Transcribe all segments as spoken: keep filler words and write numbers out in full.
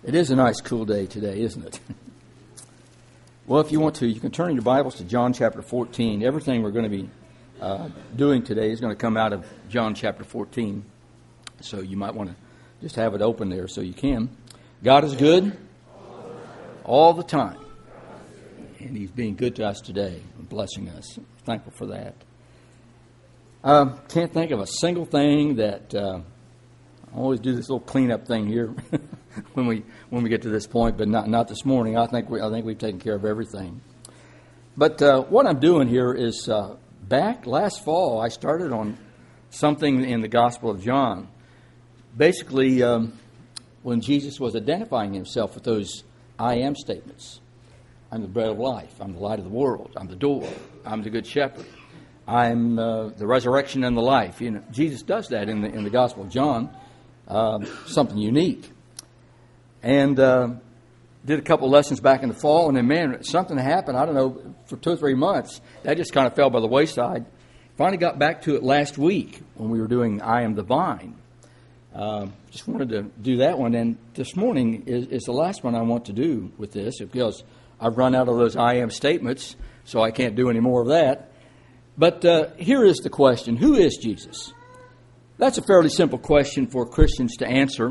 It is a nice cool day today, isn't it? Well, if you want to, you can turn your Bibles to John chapter fourteen. Everything we're going to be uh, doing today is going to come out of John chapter fourteen. So you might want to just have it open there so you can. God is good all the time. And He's being good to us today and blessing us. Thankful for that. Uh, can't think of a single thing that... Uh, I always do this little cleanup thing here when we when we get to this point, but not not this morning. I think we I think we've taken care of everything. But uh, what I'm doing here is uh, back last fall I started on something in the Gospel of John. Basically, um, when Jesus was identifying Himself with those I am statements. I'm the bread of life. I'm the light of the world. I'm the door. I'm the good shepherd. I'm uh, the resurrection and the life. You know, Jesus does that in the in the Gospel of John. Uh, something unique. And uh, did a couple lessons back in the fall, and then, man, something happened, I don't know, for two or three months. That just kind of fell by the wayside. Finally got back to it last week when we were doing I Am the Vine. Uh, just wanted to do that one. And this morning is, is the last one I want to do with this, because I've run out of those I am statements, so I can't do any more of that. But uh, here is the question. Who is Jesus? That's a fairly simple question for Christians to answer.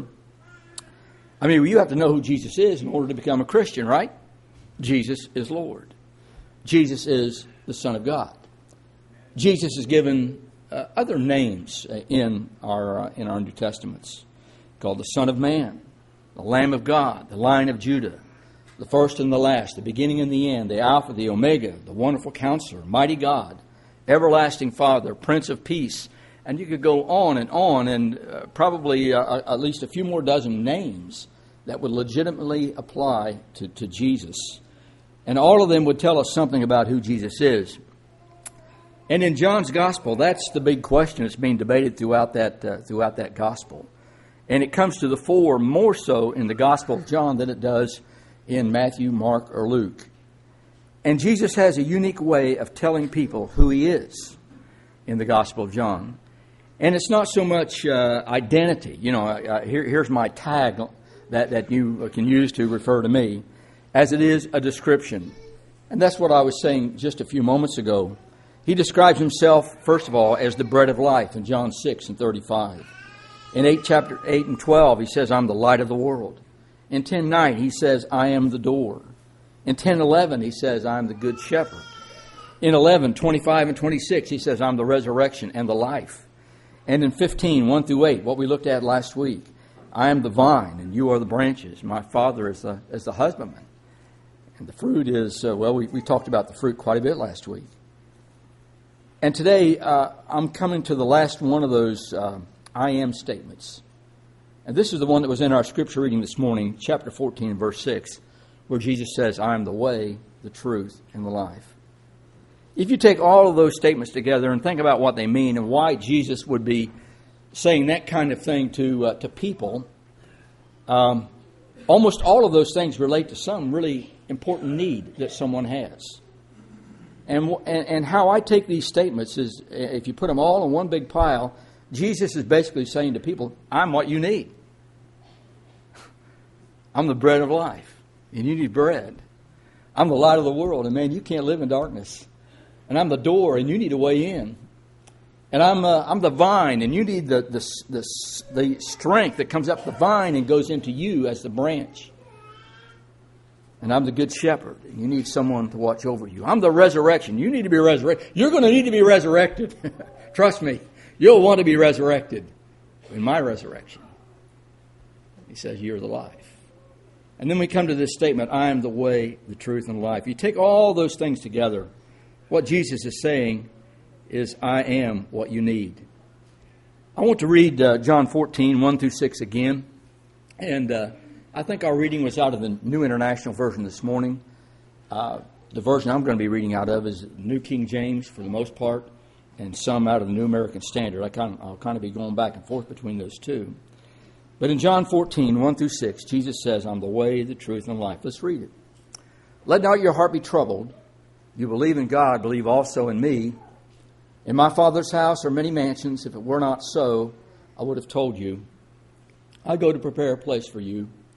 I mean, you have to know who Jesus is in order to become a Christian, right? Jesus is Lord. Jesus is the Son of God. Jesus is given uh, other names in our uh, in our New Testaments, called the Son of Man, the Lamb of God, the Lion of Judah, the first and the last, the beginning and the end, the Alpha, the Omega, the Wonderful Counselor, Mighty God, Everlasting Father, Prince of Peace. And you could go on and on, and uh, probably uh, at least a few more dozen names that would legitimately apply to, to Jesus. And all of them would tell us something about who Jesus is. And in John's Gospel, that's the big question that's being debated throughout that uh, throughout that Gospel. And it comes to the fore more so in the Gospel of John than it does in Matthew, Mark, or Luke. And Jesus has a unique way of telling people who He is in the Gospel of John. And it's not so much uh, identity, you know, uh, here, here's my tag that, that you can use to refer to me, as it is a description. And that's what I was saying just a few moments ago. He describes Himself, first of all, as the bread of life in John six and thirty-five. In eight, chapter eight and twelve, He says, I'm the light of the world. In ten nine, He says, I am the door. In ten eleven, He says, I am the good shepherd. In eleven, twenty-five and twenty-six, He says, I'm the resurrection and the life. And in fifteen, one through eight, what we looked at last week, I am the vine and you are the branches. My Father is the is the husbandman. And the fruit is, uh, well, we, we talked about the fruit quite a bit last week. And today, uh, I'm coming to the last one of those uh, I am statements. And this is the one that was in our scripture reading this morning, chapter fourteen, verse six, where Jesus says, I am the way, the truth, and the life. If you take all of those statements together and think about what they mean and why Jesus would be saying that kind of thing to uh, to people, um, almost all of those things relate to some really important need that someone has. And, and and how I take these statements is, if you put them all in one big pile, Jesus is basically saying to people, I'm what you need. I'm the bread of life, and you need bread. I'm the light of the world, and man, you can't live in darkness. And I'm the door, and you need a way in. And I'm uh, I'm the vine, and you need the, the the the strength that comes up the vine and goes into you as the branch. And I'm the good shepherd, and you need someone to watch over you. I'm the resurrection. You need to be resurrected. You're going to need to be resurrected. Trust me, you'll want to be resurrected in my resurrection. He says, you're the life. And then we come to this statement, I am the way, the truth, and the life. You take all those things together. What Jesus is saying is, I am what you need. I want to read uh, John fourteen, one through six again. And uh, I think our reading was out of the New International Version this morning. Uh, the version I'm going to be reading out of is New King James for the most part, and some out of the New American Standard. I kind of, I'll kind of be going back and forth between those two. But in John fourteen, one through six, Jesus says, I'm the way, the truth, and the life. Let's read it. Let not your heart be troubled. You believe in God, believe also in me. In my Father's house are many mansions. If it were not so, I would have told you. I go to prepare a place for you.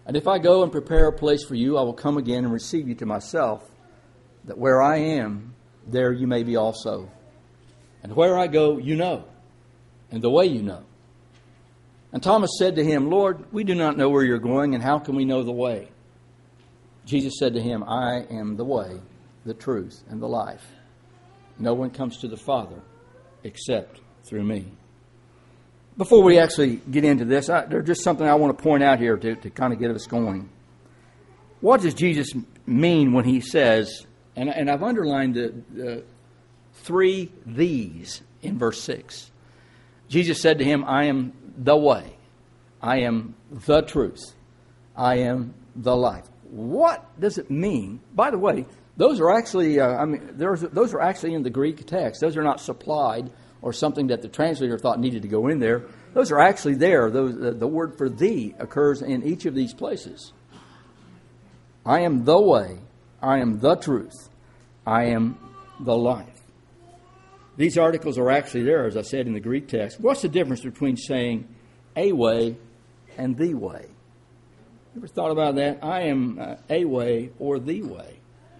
And if I go and prepare a place for you, I will come again and receive you to myself, that where I am, there you may be also. And where I go, you know, and the way you know. And Thomas said to him, Lord, we do not know where you're going, and how can we know the way? Jesus said to him, I am the way, the truth, and the life. No one comes to the Father except through me. Before we actually get into this, I, there's just something I want to point out here to, to kind of get us going. What does Jesus mean when he says, and, and I've underlined the, the three these in verse six. Jesus said to him, I am the way. I am the truth. I am the life. What does it mean? By the way, those are actually, uh, I mean, there's, those are actually in the Greek text. Those are not supplied or something that the translator thought needed to go in there. Those are actually there. Those, the, the word for thee occurs in each of these places. I am the way. I am the truth. I am the life. These articles are actually there, as I said, in the Greek text. What's the difference between saying a way and the way? Ever thought about that? I am uh, a way or the way.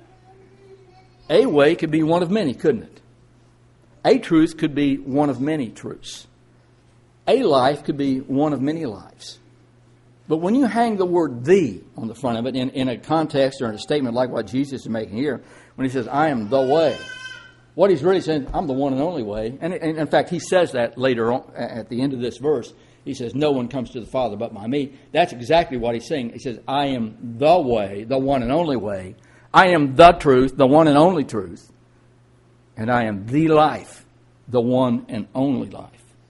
A way could be one of many, couldn't it? A truth could be one of many truths. A life could be one of many lives. But when you hang the word the on the front of it in, in a context or in a statement like what Jesus is making here, when he says, I am the way, what he's really saying, I'm the one and only way. And, and in fact, he says that later on at the end of this verse. He says, no one comes to the Father but by me. That's exactly what he's saying. He says, I am the way, the one and only way. I am the truth, the one and only truth. And I am the life, the one and only life.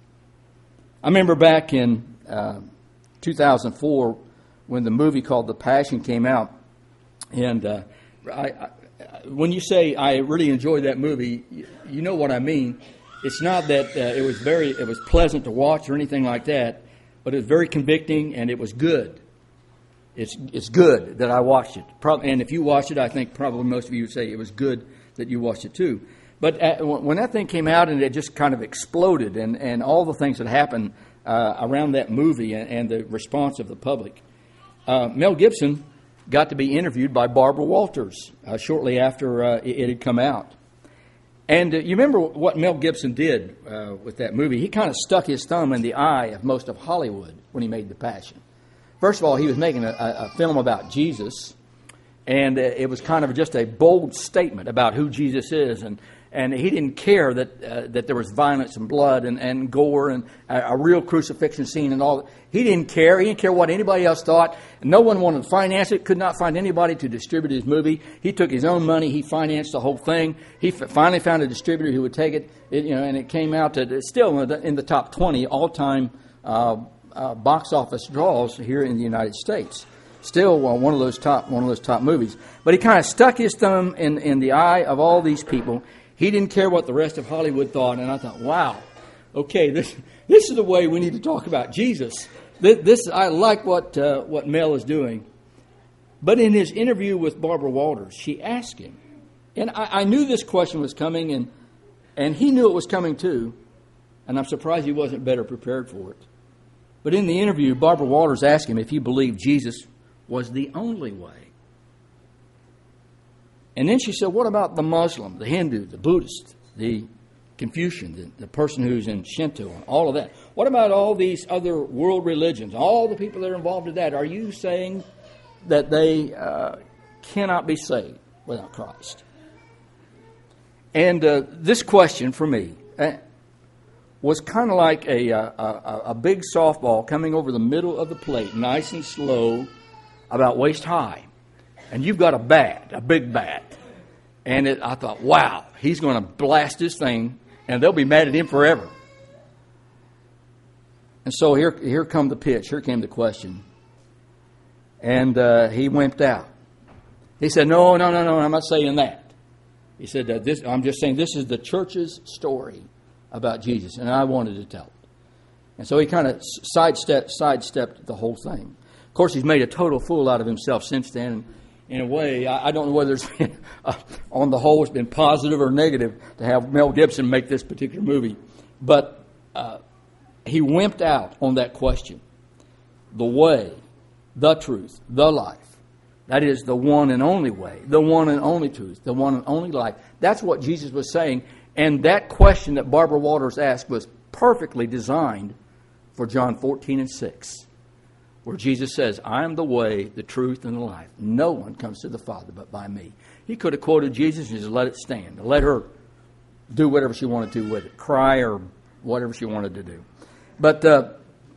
I remember back in uh, two thousand four when the movie called The Passion came out. And uh, I, I, when you say I really enjoyed that movie, you, you know what I mean. It's not that uh, it was very, it was pleasant to watch or anything like that, but it was very convicting and it was good. It's it's good that I watched it. Probably, and if you watched it, I think probably most of you would say it was good that you watched it too. But uh, when that thing came out and it just kind of exploded, and, and all the things that happened uh, around that movie and, and the response of the public, uh, Mel Gibson got to be interviewed by Barbara Walters uh, shortly after uh, it, it had come out. And uh, you remember what Mel Gibson did uh, with that movie? He kind of stuck his thumb in the eye of most of Hollywood when he made The Passion. First of all, he was making a, a film about Jesus, and uh, it was kind of just a bold statement about who Jesus is, and and he didn't care that uh, that there was violence and blood and, and gore and a, a real crucifixion scene and all. He didn't care. He didn't care what anybody else thought. No one wanted to finance it. Could not find anybody to distribute his movie. He took his own money. He financed the whole thing. He f- finally found a distributor who would take it. it you know, and it came out to still in the, in the top twenty all-time uh, uh, box office draws here in the United States. Still uh, one of those top one of those top movies. But he kind of stuck his thumb in, in the eye of all these people. He didn't care what the rest of Hollywood thought, and I thought, wow, okay, this this is the way we need to talk about Jesus. This, this I like what uh, what Mel is doing. But in his interview with Barbara Walters, she asked him, and I, I knew this question was coming, and and he knew it was coming too, and I'm surprised he wasn't better prepared for it. But in the interview, Barbara Walters asked him if he believed Jesus was the only way. And then she said, what about the Muslim, the Hindu, the Buddhist, the Confucian, the, the person who's in Shinto, and all of that? What about all these other world religions, all the people that are involved in that? Are you saying that they uh, cannot be saved without Christ? And uh, this question for me uh, was kind of like a, a, a, a big softball coming over the middle of the plate, nice and slow, about waist high. And you've got a bat, a big bat. And it, I thought, wow, he's going to blast this thing, and they'll be mad at him forever. And so here, here come the pitch. Here came the question. And uh, he wimped out. He said, no, no, no, no, I'm not saying that. He said, uh, this, I'm just saying this is the church's story about Jesus, and I wanted to tell it. And so he kind of sidestepped, sidestepped the whole thing. Of course, he's made a total fool out of himself since then. In a way, I don't know whether it's been, uh, on the whole, it's been positive or negative to have Mel Gibson make this particular movie. But uh, he wimped out on that question. The way, the truth, the life. That is the one and only way, the one and only truth, the one and only life. That's what Jesus was saying. And that question that Barbara Walters asked was perfectly designed for John fourteen and six, where Jesus says, I am the way, the truth, and the life. No one comes to the Father but by me. He could have quoted Jesus and just let it stand. Let her do whatever she wanted to with it, cry or whatever she wanted to do. But uh,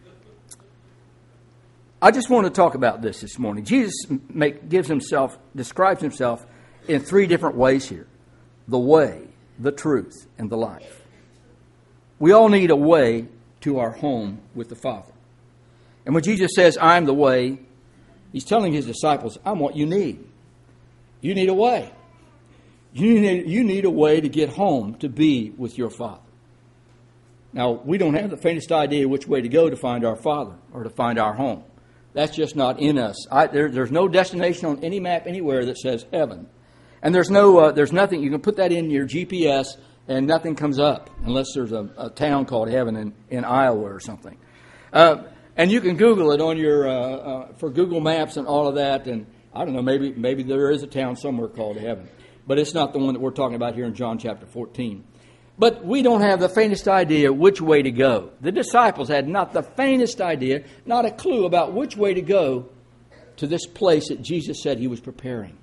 I just want to talk about this this morning. Jesus make, gives himself, describes himself in three different ways here. The way, the truth, and the life. We all need a way to our home with the Father. And when Jesus says, I'm the way, he's telling his disciples, I'm what you need. You need a way. You need, you need a way to get home, to be with your Father. Now, we don't have the faintest idea which way to go to find our Father or to find our home. That's just not in us. I, there, there's no destination on any map anywhere that says heaven. And there's no, uh, there's nothing, you can put that in your G P S and nothing comes up unless there's a, a town called heaven in, in Iowa or something. Uh, and you can Google it on your, uh, uh, for Google Maps and all of that. And I don't know, maybe, maybe there is a town somewhere called heaven. But it's not the one that we're talking about here in John chapter fourteen. But we don't have the faintest idea which way to go. The disciples had not the faintest idea, not a clue about which way to go to this place that Jesus said he was preparing.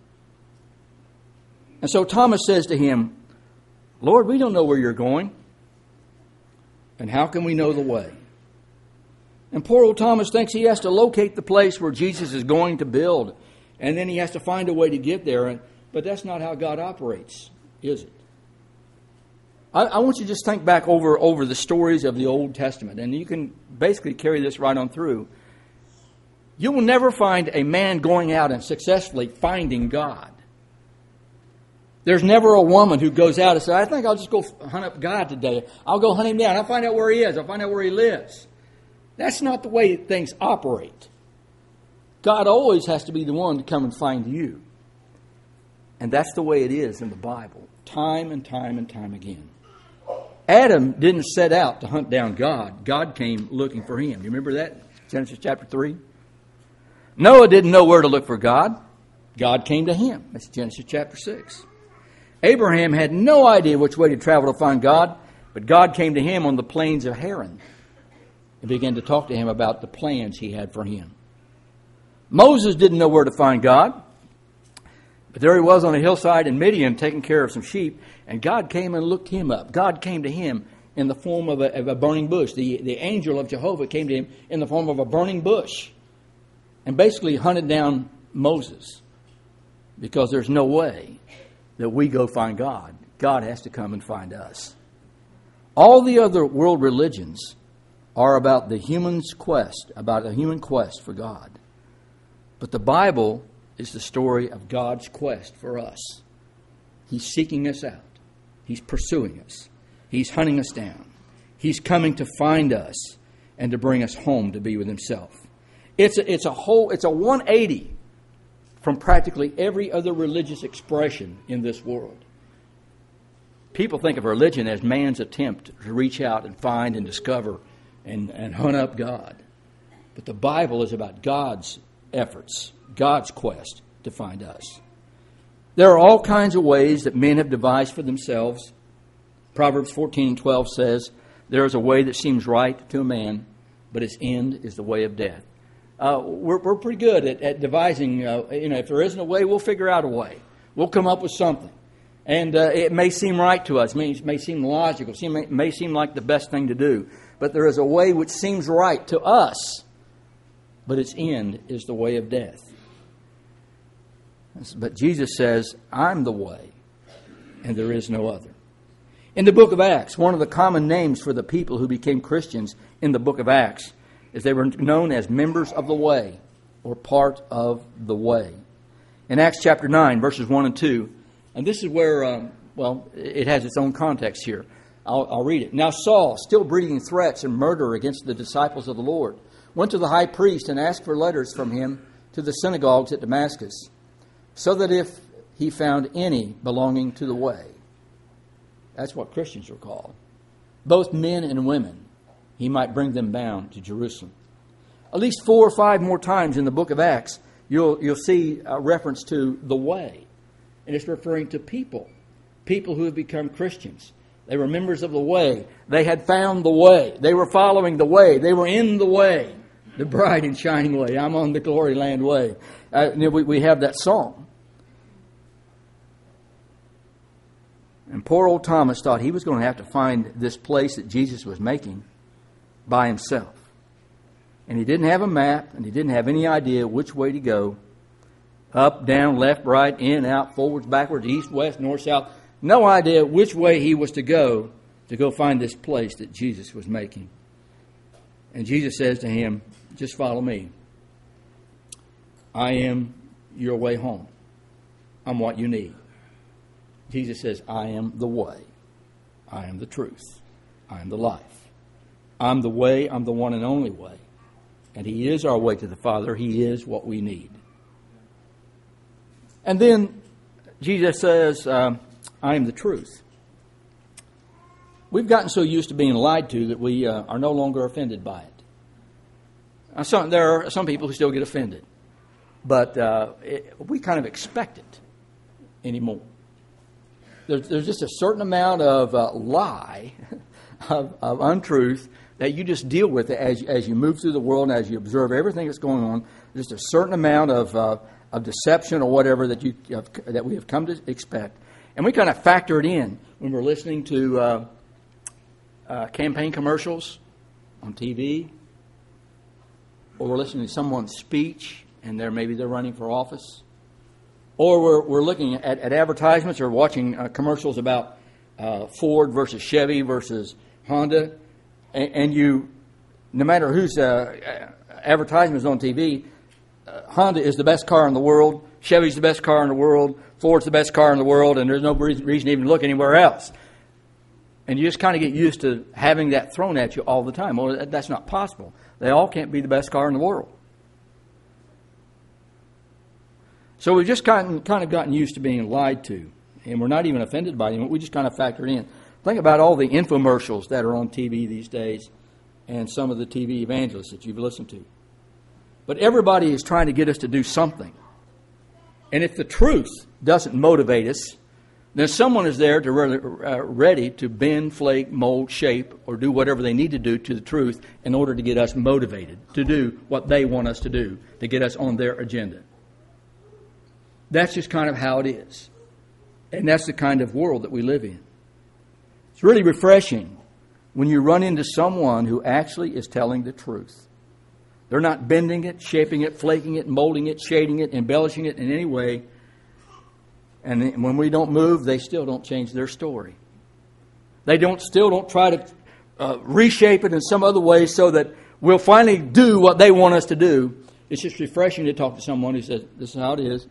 And so Thomas says to him, Lord, we don't know where you're going. And how can we know the way? And poor old Thomas thinks he has to locate the place where Jesus is going to build. And then he has to find a way to get there. But that's not how God operates, is it? I want you to just think back over, over the stories of the Old Testament, and you can basically carry this right on through. You will never find a man going out and successfully finding God. There's never a woman who goes out and says, I think I'll just go hunt up God today. I'll go hunt him down. I'll find out where he is. I'll find out where he lives. That's not the way things operate. God always has to be the one to come and find you. And that's the way it is in the Bible, time and time and time again. Adam didn't set out to hunt down God. God came looking for him. You remember that? Genesis chapter three. Noah didn't know where to look for God. God came to him. That's Genesis chapter six. Abraham had no idea which way to travel to find God, but God came to him on the plains of Haran and began to talk to him about the plans he had for him. Moses didn't know where to find God, but there he was on a hillside in Midian taking care of some sheep, and God came and looked him up. God came to him in the form of a, of a burning bush. The, the angel of Jehovah came to him in the form of a burning bush and basically hunted down Moses, because there's no way that we go find God. God has to come and find us. All the other world religions are about the human's quest, about a human quest for God. But the Bible is the story of God's quest for us. He's seeking us out. He's pursuing us. He's hunting us down. He's coming to find us and to bring us home to be with himself. It's a, it's a whole, it's a one eighty from practically every other religious expression in this world. People think of religion as man's attempt to reach out and find and discover and, and hunt up God. But the Bible is about God's efforts, God's quest to find us. There are all kinds of ways that men have devised for themselves. Proverbs fourteen and twelve says, there is a way that seems right to a man, but its end is the way of death. Uh, we're, we're pretty good at, at devising, uh, you know, if there isn't a way, we'll figure out a way. We'll come up with something. And uh, it may seem right to us, it may seem logical, it may, may seem like the best thing to do. But there is a way which seems right to us, but its end is the way of death. But Jesus says, I'm the way, and there is no other. In the book of Acts, one of the common names for the people who became Christians in the book of Acts is they were known as members of the way, or part of the way. In Acts chapter nine, verses one and two, and this is where, um, well, it has its own context here. I'll, I'll read it. Now Saul, still breathing threats and murder against the disciples of the Lord, went to the high priest and asked for letters from him to the synagogues at Damascus, so that if he found any belonging to the way. That's what Christians are called. Both men and women, he might bring them bound to Jerusalem. At least four or five more times in the book of Acts, you'll you'll see a reference to the way. And it's referring to people. People who have become Christians. They were members of the way. They had found the way. They were following the way. They were in the way. The bright and shining way. I'm on the glory land way. Uh, we, we have that song. And poor old Thomas thought he was going to have to find this place that Jesus was making by himself. And he didn't have a map, and he didn't have any idea which way to go. Up, down, left, right, in, out, forwards, backwards, east, west, north, south. No idea which way he was to go to go find this place that Jesus was making. And Jesus says to him, just follow me. I am your way home. I'm what you need. Jesus says, I am the way. I am the truth. I am the life. I'm the way. I'm the one and only way. And He is our way to the Father. He is what we need. And then Jesus says, um, I am the truth. We've gotten so used to being lied to that we uh, are no longer offended by it. Now, some, there are some people who still get offended. But uh, it, we kind of expect it anymore. There's, there's just a certain amount of uh, lie, of, of untruth, that you just deal with it as, as you move through the world and as you observe everything that's going on. There's just a certain amount of uh, of deception or whatever that you have, that we have come to expect. And we kind of factor it in when we're listening to uh, uh, campaign commercials on T V, or we're listening to someone's speech and they're maybe they're running for office, or we're we're looking at, at advertisements or watching uh, commercials about uh, Ford versus Chevy versus Honda, and, and you, no matter whose uh, advertisement is on T V, uh, Honda is the best car in the world, Chevy's the best car in the world, Ford's the best car in the world, and there's no reason, reason to even look anywhere else. And you just kind of get used to having that thrown at you all the time. Well, that's not possible. They all can't be the best car in the world. So we've just kind of, kind of gotten used to being lied to. And we're not even offended by them. We just kind of factor it in. Think about all the infomercials that are on T V these days and some of the T V evangelists that you've listened to. But everybody is trying to get us to do something. And if the truth doesn't motivate us, then someone is there to really, uh, ready to bend, flake, mold, shape, or do whatever they need to do to the truth in order to get us motivated to do what they want us to do, to get us on their agenda. That's just kind of how it is. And that's the kind of world that we live in. It's really refreshing when you run into someone who actually is telling the truth. They're not bending it, shaping it, flaking it, molding it, shading it, embellishing it in any way. And when we don't move, they still don't change their story. They don't still don't try to uh, reshape it in some other way so that we'll finally do what they want us to do. It's just refreshing to talk to someone who says, this is how it is.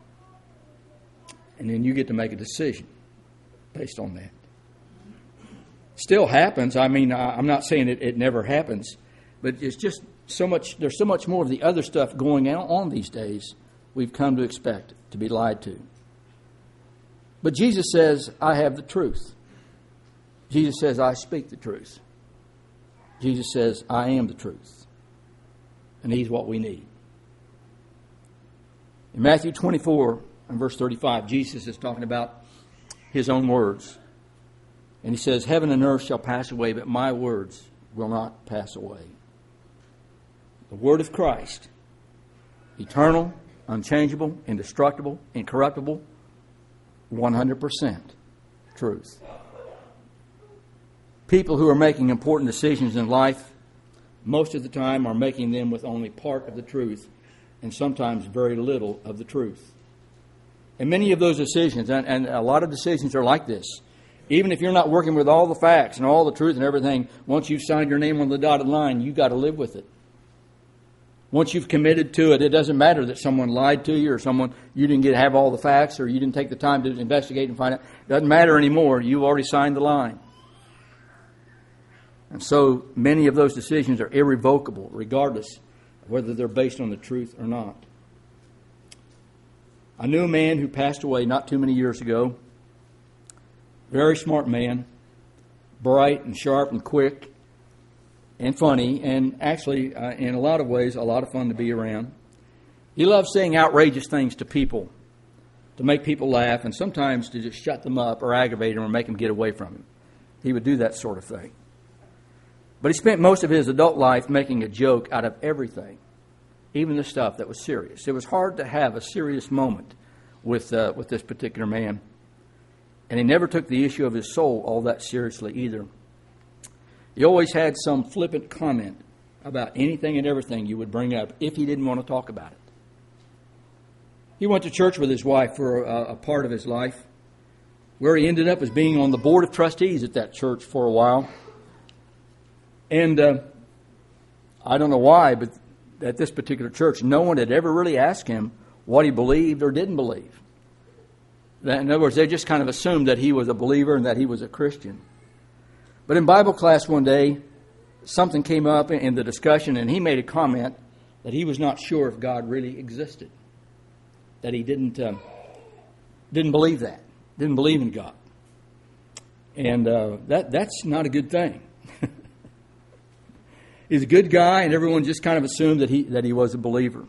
And then you get to make a decision based on that. Still happens. I mean, I'm not saying it, it never happens. But it's just so much, there's so much more of the other stuff going on these days we've come to expect to be lied to. But Jesus says, I have the truth. Jesus says, I speak the truth. Jesus says, I am the truth. And He's what we need. In Matthew twenty-four and verse thirty-five, Jesus is talking about His own words. And He says, heaven and earth shall pass away, but my words will not pass away. The word of Christ, eternal, unchangeable, indestructible, incorruptible, one hundred percent truth. People who are making important decisions in life, most of the time are making them with only part of the truth, and sometimes very little of the truth. And many of those decisions, and, and a lot of decisions are like this. Even if you're not working with all the facts and all the truth and everything, once you've signed your name on the dotted line, you've got to live with it. Once you've committed to it, it doesn't matter that someone lied to you or someone you didn't get to have all the facts or you didn't take the time to investigate and find out. It doesn't matter anymore. You've already signed the line. And so many of those decisions are irrevocable, regardless of whether they're based on the truth or not. I knew a man who passed away not too many years ago. Very smart man, bright and sharp and quick. and funny, and actually, uh, in a lot of ways, a lot of fun to be around. He loved saying outrageous things to people, to make people laugh, and sometimes to just shut them up or aggravate them or make them get away from him. He would do that sort of thing. But he spent most of his adult life making a joke out of everything, even the stuff that was serious. It was hard to have a serious moment with uh, with this particular man. And he never took the issue of his soul all that seriously either. He always had some flippant comment about anything and everything you would bring up if he didn't want to talk about it. He went to church with his wife for a, a part of his life, where he ended up as being on the board of trustees at that church for a while. And uh, I don't know why, but at this particular church, no one had ever really asked him what he believed or didn't believe. In other words, they just kind of assumed that he was a believer and that he was a Christian. But in Bible class one day, something came up in the discussion, and he made a comment that he was not sure if God really existed. That he didn't uh, didn't believe that, didn't believe in God. And uh, that that's not a good thing. He's a good guy, and everyone just kind of assumed that he that he was a believer.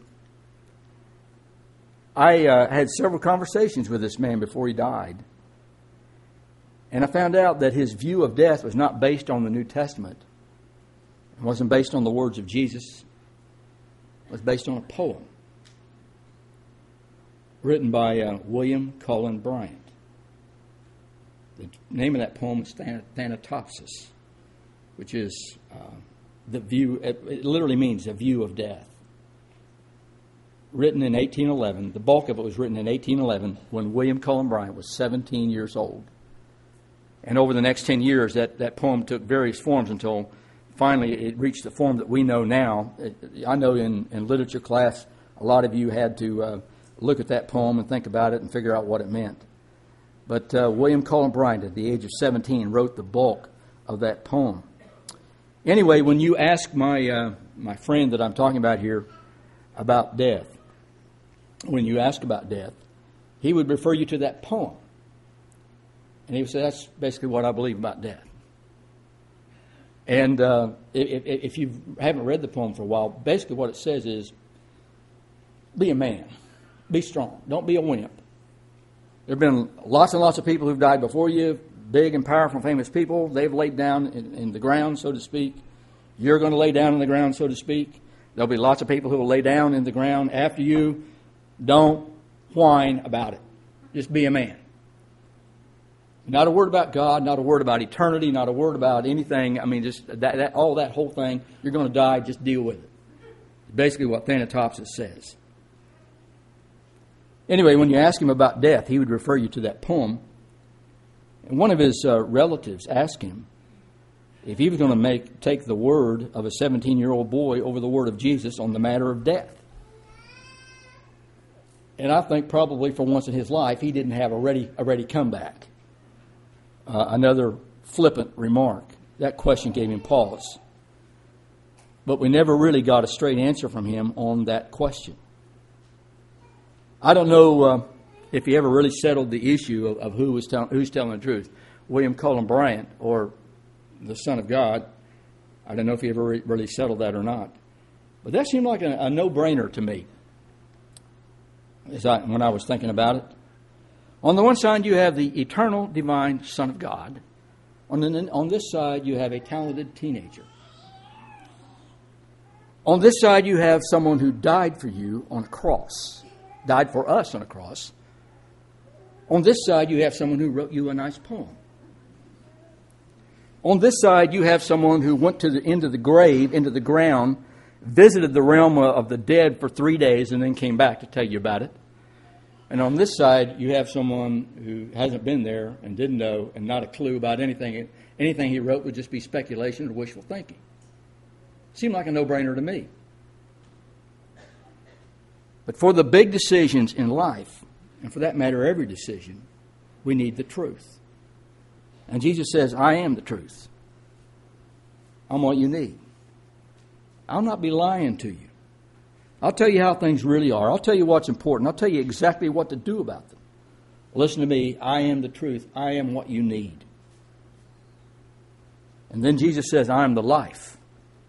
I uh, had several conversations with this man before he died. And I found out that his view of death was not based on the New Testament. It wasn't based on the words of Jesus. It was based on a poem written by uh, William Cullen Bryant. The name of that poem is Thanatopsis, which is uh, the view, it, it literally means a view of death. Written in eighteen eleven, the bulk of it was written in eighteen eleven when William Cullen Bryant was seventeen years old. And over the next ten years, that, that poem took various forms until finally it reached the form that we know now. I know in, in literature class, a lot of you had to uh, look at that poem and think about it and figure out what it meant. But uh, William Cullen Bryant, at the age of seventeen, wrote the bulk of that poem. Anyway, when you ask my uh, my friend that I'm talking about here about death, when you ask about death, he would refer you to that poem. And he would say, that's basically what I believe about death. And uh, if, if you haven't read the poem for a while, basically what it says is, be a man. Be strong. Don't be a wimp. There have been lots and lots of people who've died before you, big and powerful, famous people. They've laid down in, in the ground, so to speak. You're going to lay down in the ground, so to speak. There'll be lots of people who will lay down in the ground after you. Don't whine about it. Just be a man. Not a word about God, not a word about eternity, not a word about anything. I mean, just that, that all that whole thing. You're going to die, just deal with it. Basically what Thanatopsis says. Anyway, when you ask him about death, he would refer you to that poem. And one of his uh, relatives asked him if he was going to make take the word of a seventeen-year-old boy over the word of Jesus on the matter of death. And I think probably for once in his life, he didn't have a ready, a ready comeback. Uh, another flippant remark. That question gave him pause. But we never really got a straight answer from him on that question. I don't know uh, if he ever really settled the issue of, of who was tell, who's telling the truth, William Cullen Bryant or the Son of God. I don't know if he ever re- really settled that or not. But that seemed like a, a no-brainer to me as I, when I was thinking about it. On the one side, you have the eternal, divine Son of God. On, the, on this side, you have a talented teenager. On this side, you have someone who died for you on a cross. Died for us on a cross. On this side, you have someone who wrote you a nice poem. On this side, you have someone who went to the end of the grave, into the ground, visited the realm of the dead for three days, and then came back to tell you about it. And on this side, you have someone who hasn't been there and didn't know and not a clue about anything. Anything he wrote would just be speculation or wishful thinking. Seemed like a no-brainer to me. But for the big decisions in life, and for that matter, every decision, we need the truth. And Jesus says, I am the truth. I'm what you need. I'll not be lying to you. I'll tell you how things really are. I'll tell you what's important. I'll tell you exactly what to do about them. Listen to me. I am the truth. I am what you need. And then Jesus says, I am the life.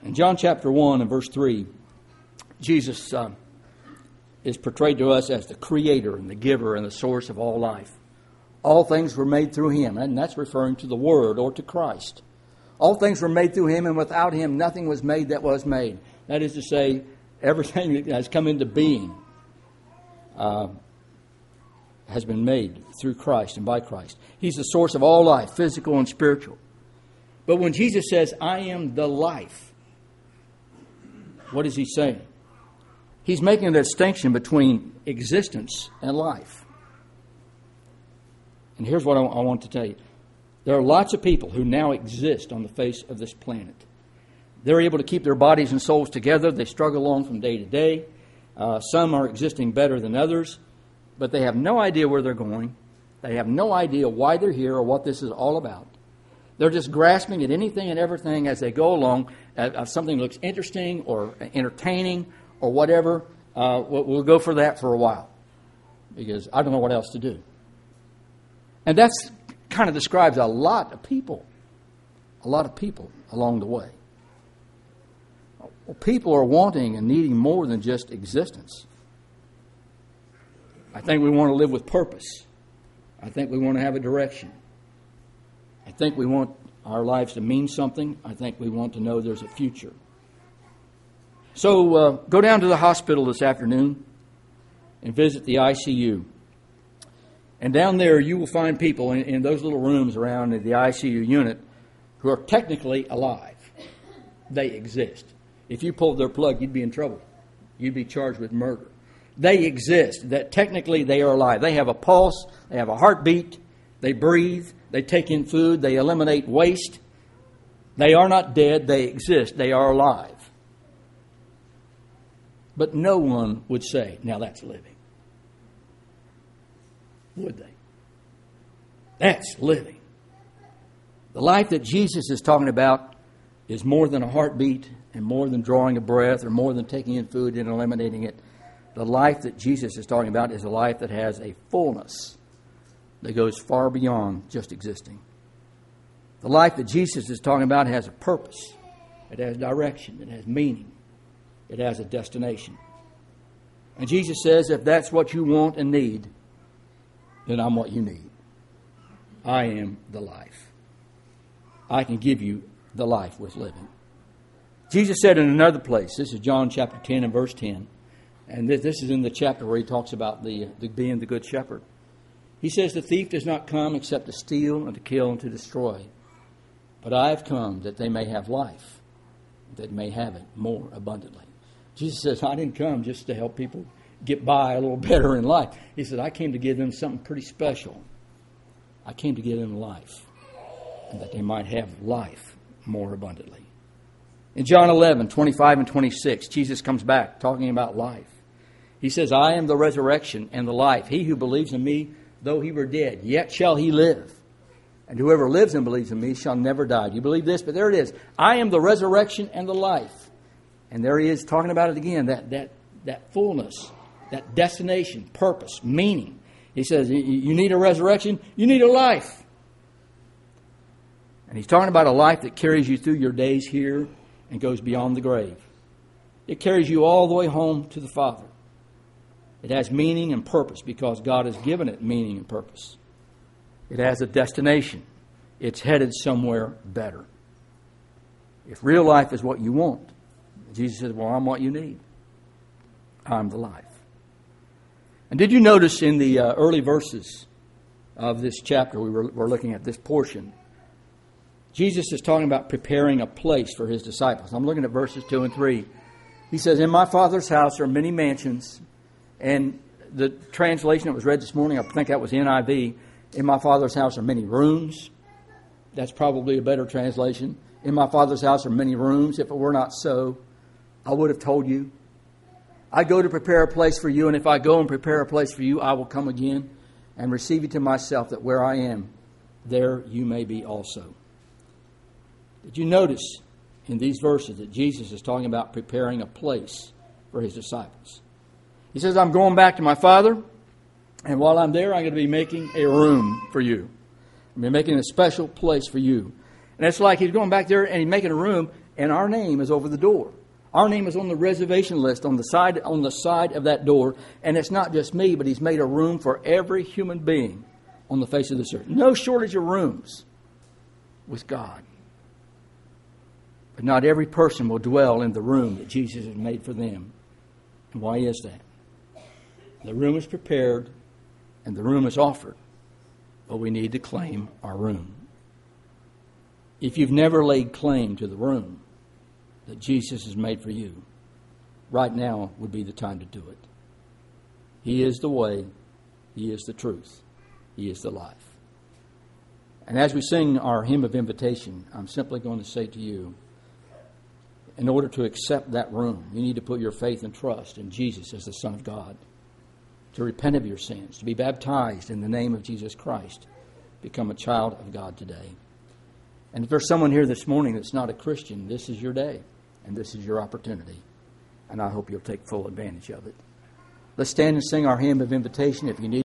In John chapter one and verse three, Jesus uh, is portrayed to us as the creator and the giver and the source of all life. All things were made through him, and that's referring to the Word or to Christ. All things were made through him, and without him nothing was made that was made. That is to say, everything that has come into being uh, has been made through Christ and by Christ. He's the source of all life, physical and spiritual. But when Jesus says, I am the life, what is he saying? He's making a distinction between existence and life. And here's what I want to tell you. There are lots of people who now exist on the face of this planet. They're able to keep their bodies and souls together. They struggle along from day to day. Uh, some are existing better than others, but they have no idea where they're going. They have no idea why they're here or what this is all about. They're just grasping at anything and everything as they go along. If something looks interesting or entertaining or whatever, uh, we'll go for that for a while because I don't know what else to do. And that's kind of describes a lot of people, a lot of people along the way. Well, people are wanting and needing more than just existence. I think we want to live with purpose. I think we want to have a direction. I think we want our lives to mean something. I think we want to know there's a future. So uh, go down to the hospital this afternoon and visit the I C U. And down there you will find people in, in those little rooms around the I C U unit who are technically alive. They exist. If you pulled their plug, you'd be in trouble. You'd be charged with murder. They exist. That technically they are alive. They have a pulse. They have a heartbeat. They breathe. They take in food. They eliminate waste. They are not dead. They exist. They are alive. But no one would say, now that's living. Would they? That's living. The life that Jesus is talking about is more than a heartbeat and more than drawing a breath or more than taking in food and eliminating it. The life that Jesus is talking about is a life that has a fullness that goes far beyond just existing. The life that Jesus is talking about has a purpose. It has direction. It has meaning. It has a destination. And Jesus says, if that's what you want and need, then I'm what you need. I am the life. I can give you the life with living. Jesus said in another place, this is John chapter ten and verse ten, and this is in the chapter where he talks about the, the being the good shepherd. He says, the thief does not come except to steal and to kill and to destroy. But I have come that they may have life, that may have it more abundantly. Jesus says, I didn't come just to help people get by a little better in life. He said, I came to give them something pretty special. I came to give them life, and that they might have life more abundantly. In John eleven, twenty-five and twenty-six, Jesus comes back talking about life. He says, I am the resurrection and the life. He who believes in me, though he were dead, yet shall he live. And whoever lives and believes in me shall never die. Do you believe this? But there it is. I am the resurrection and the life. And there he is talking about it again, that that that fullness, that destination, purpose, meaning. He says, you need a resurrection, you need a life. And he's talking about a life that carries you through your days here and goes beyond the grave. It carries you all the way home to the Father. It has meaning and purpose because God has given it meaning and purpose. It has a destination. It's headed somewhere better. If real life is what you want, Jesus says, well, I'm what you need. I'm the life. And did you notice in the uh, early verses of this chapter, we were, we're looking at this portion, Jesus is talking about preparing a place for his disciples. I'm looking at verses two and three. He says, in my Father's house are many mansions. And the translation that was read this morning, I think that was N I V, in my Father's house are many rooms. That's probably a better translation. In my Father's house are many rooms. If it were not so, I would have told you. I go to prepare a place for you, and if I go and prepare a place for you, I will come again and receive you to myself, that where I am, there you may be also. Did you notice in these verses that Jesus is talking about preparing a place for his disciples? He says, I'm going back to my Father, and while I'm there, I'm going to be making a room for you. I'm going to be making a special place for you. And it's like he's going back there and he's making a room, And our name is over the door. Our name is on the reservation list on the side on the side of that door. And it's not just me, but He's made a room for every human being on the face of this earth. No shortage of rooms with God. But not every person will dwell in the room that Jesus has made for them. And why is that? The room is prepared and the room is offered. But we need to claim our room. If you've never laid claim to the room that Jesus has made for you, right now would be the time to do it. He is the way. He is the truth. He is the life. And as we sing our hymn of invitation, I'm simply going to say to you, in order to accept that room, you need to put your faith and trust in Jesus as the Son of God, to repent of your sins, to be baptized in the name of Jesus Christ, become a child of God today. And if there's someone here this morning that's not a Christian, this is your day, and this is your opportunity. And I hope you'll take full advantage of it. Let's stand and sing our hymn of invitation. If you need